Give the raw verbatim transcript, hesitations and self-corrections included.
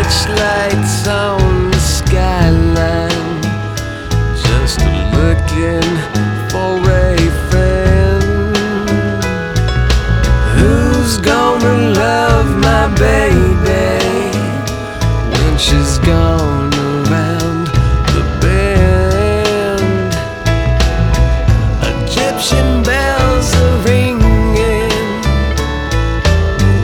Searchlights on the skyline, just looking for a friend. Who's gonna love my baby when she's gone?